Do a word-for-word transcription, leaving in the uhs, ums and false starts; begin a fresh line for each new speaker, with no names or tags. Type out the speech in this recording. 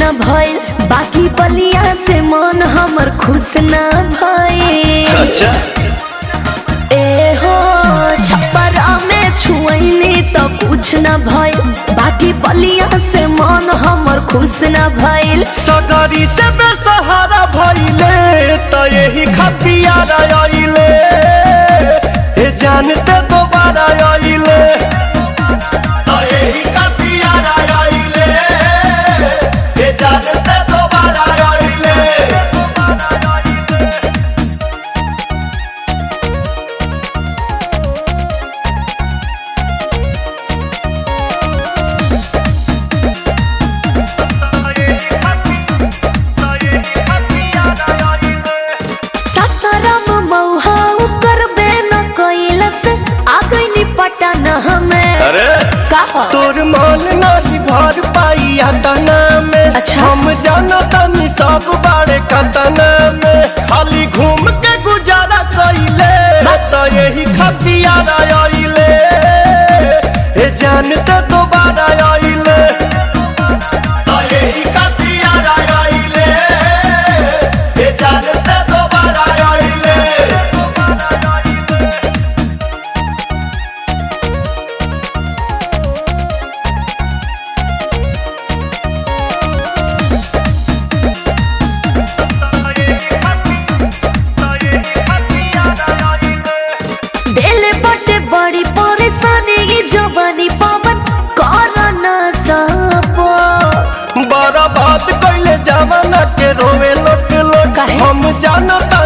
भइल, बाकी बलिया से मन हमर खुश ना भइल।
अच्छा
ए हो छपरा में छुअनी तो कुछ ना भइल, बाकी बलिया से मन हमर खुश ना भइल।
सगरी से बेसहारा भइले त यही खतियार आइले, ए जानते दोबारा आइले त यही खतियार आइले, ए जानते दोबारा आइले। अरे तोर मन नहीं भर पाइया तना में। अच्छा। हम जाना तनी सब बारे कतना में, खाली घूम के गुजारा कइले त यही खतियार आइले, ए जानते दोबारा आइले त यही खतियार आइले, ए जानते दोबारा आइले।
बड़ी परेशानी की जवानी पवन करना सपो,
बड़ा बात कइले जवाना के रोवे लोट लोट। हम जानता